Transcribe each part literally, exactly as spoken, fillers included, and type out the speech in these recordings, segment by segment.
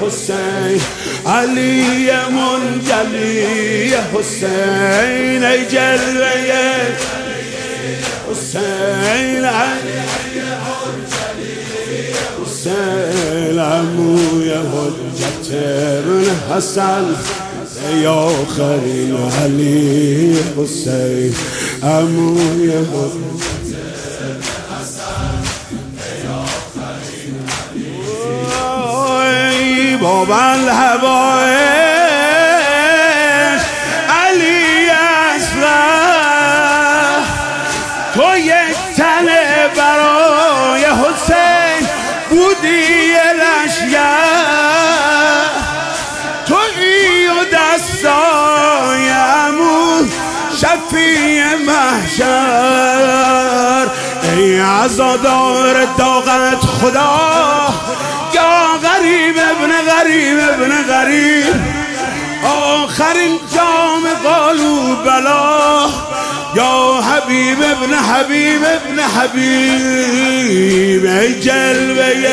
حسین، علی منجلی حسین، ای جلوه حسین، علی حسین، عموی حجت ابن حسن، ای آخرین علی حسین، عموی حجت ابن حسن، ای آخرین علی، بابا الهوایش علی اصغر، تو یک تنه برای حسین بودی لشگر، تو ای و دستای عمو شفیع محشر، ای عزادار داغت خدا، یا غریب ابن غریب ابن غریب، آخرین جام قالوا بلا، یا حبیب ابن حبیب ابن حبیب، ای جلوه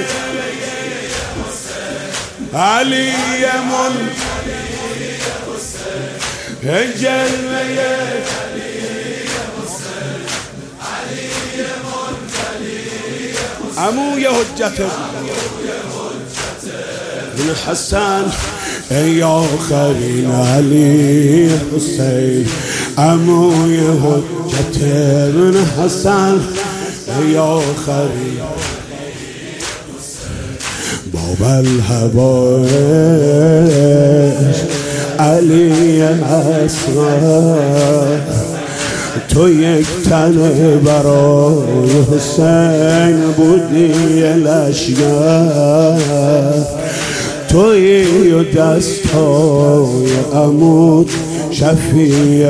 علی منجلی حسین، ای جلوه علی منجلی حسین، عموی حجت ابن حسن، ای آخرین علی حسین، عموی حجت ابن حسن، ای آخرین باب الهوایش علی اصغر، تو یک تنه برای حسین بودی لشگر، توی و دستای عمود شفیع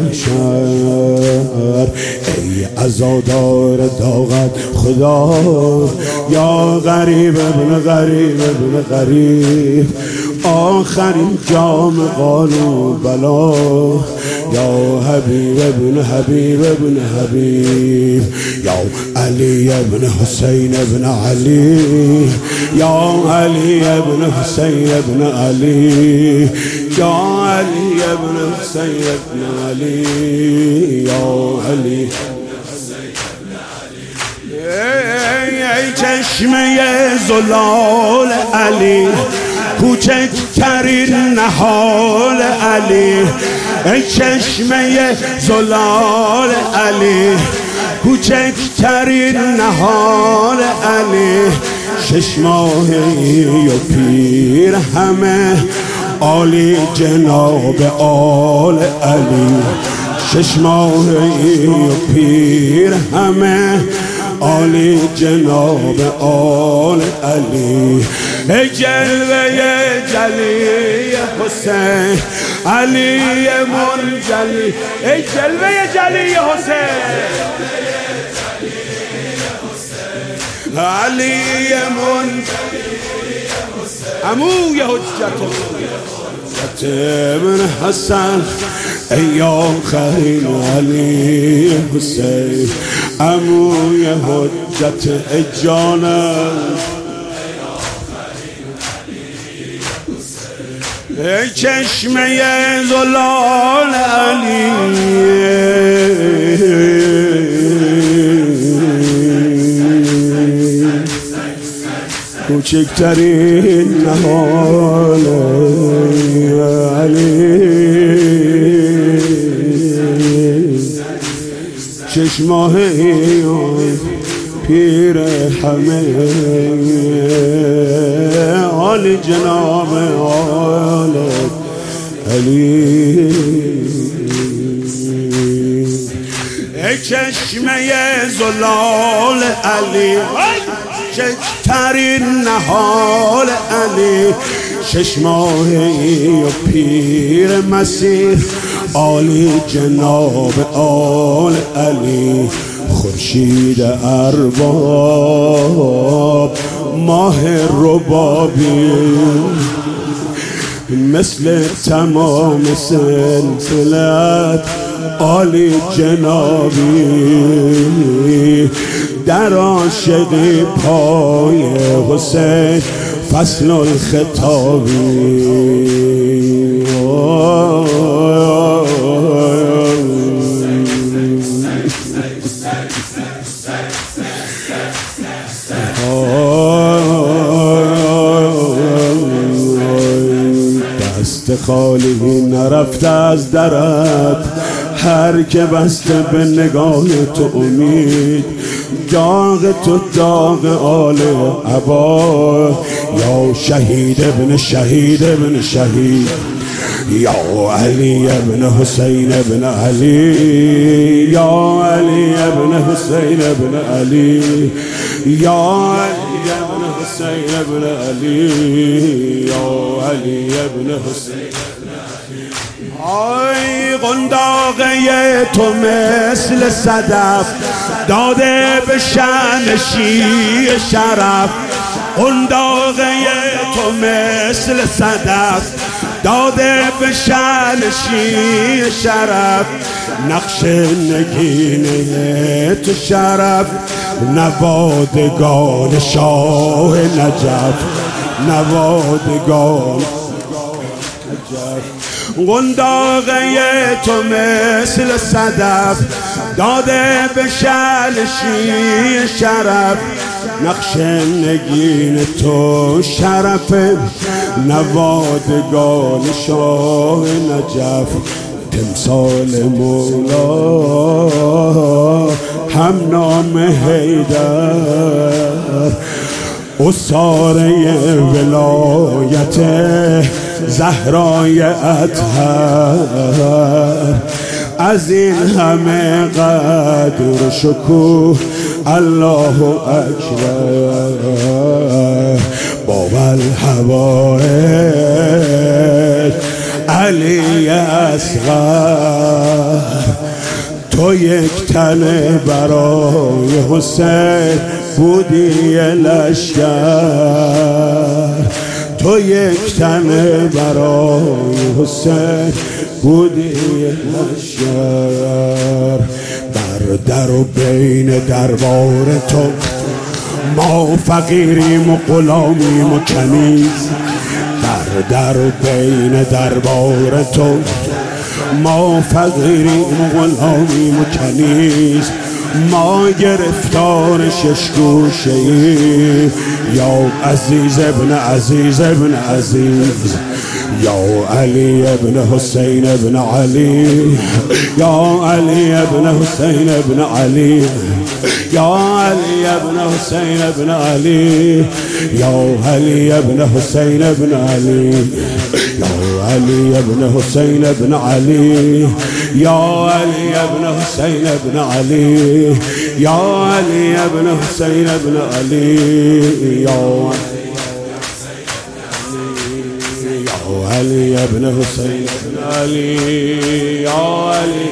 محشر، ای عزادار داغت خدا، یا غریب ابن غریب ابن غریب، آخرین جام قالوا بلا، یا حبیب ابن حبیب ابن حبیب، یا علی ابن حسین ابن علی، یا علی ابن حسین ابن علی، یا علی ابن حسین ابن علی، یا علی ای چشمه زلال علی، کوچکترین نهال علی، ای چشمه زلال علی، کوچکترین نهال علی، شش ماهی و پیر همه عالی جناب آل علی، شش ماهی و پیر همه عالی جناب آل علی، ای جلوه جلی حسین، علی منجلی، ای جلوه جلی حسین، علی منجلی عموی حجت ابن حسن، ای آخرین علی حسین، عموی حجت ای جانم، ای چشمه زلال علی، کوچکترین نهال علی، شش ماهی پیر همه عالی جناب آل علی، ای چشمه زلال علی، کوچکترین نهال علی، شش ماهی و پیر مسیح عالی جناب آل علی، خورشید ارباب ماه ربابی، مثل تمام سلسلت عالی جنابی، در عاشقی پای حسین فصل الخطابی. دست خالی نرفته از درت، هر که بسته به نگاه تو امید. داغ تو داغ آل عبا، یا شهید ابن شهید ابن شهید، یا علی ابن حسین ابن علی، یا علی ابن حسین ابن علی، یا علی ابن حسین ابن علی، یا علی ابن حسین. آی قنداقه تو مثل صدف داده به شأن شیر شرف. قنداقه تو مثل صدف داده به شأن شیر شرف. نقش نگینه تو شرف، نوادگان شاه نجف، نوادگان قنداقه تو مثل صدف داده به شأن شیر شرف. نقش نگین تو شرف، نوادگان شاه نجف. تمثال مولا هم نام حیدر، اساره ولایت زهرای اطهر. از این همه قدر و شکوه الله اکبر. باب الحوائج علی اصغر، تو یک تن برای حسین بودی لشکر. تو یک تن برای حسین بودی لشکر. بر در و بین دربار تو ما فقیریم و غلامیم و کنیز. بر در و بین دربار تو ما فقیریم و غلامیم و کنیز. ما گرفتار شش گوشه ای، یا عزیز ابن عزیز ابن عزیز، یا علی ابن حسین ابن علی، یا علی ابن حسین ابن علی، یا علی ابن حسین ابن علی، یا علی ابن حسین ابن علی، یا علی ابن حسین ابن علی، یا علی ابن حسین ابن علی، یا علی ابن حسین ابن علی، یا علی ابن حسین ابن علی، یا علی.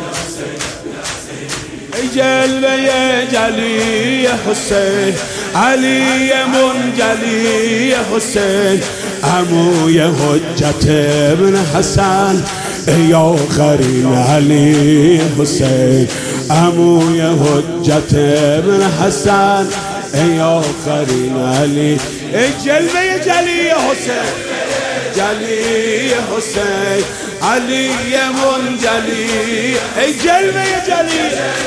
ای جلوه جلی حسین، علی منجلی حسین، عموی حجت ابن حسن، ای آخرین علی حسین، عموی حجت ابن حسن، ای آخرین علی. ای جلوه جلی حسین، جلی حسین، علی منجلی، ای جلوه جلی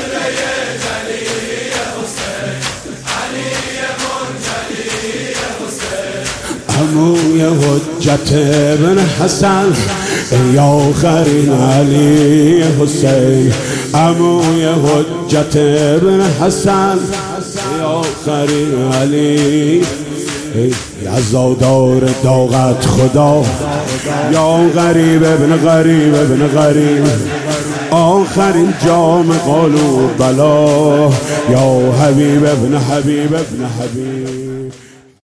عموی حجت ابن حسن، ای آخرین علی حسین، عموی حجت ابن حسن، ای آخرین علی. عزادار داغت خدا، یا غریب ابن غریب ابن غریب، آخرین جام قالوا بلا، یا حبیب ابن حبیب ابن حبیب.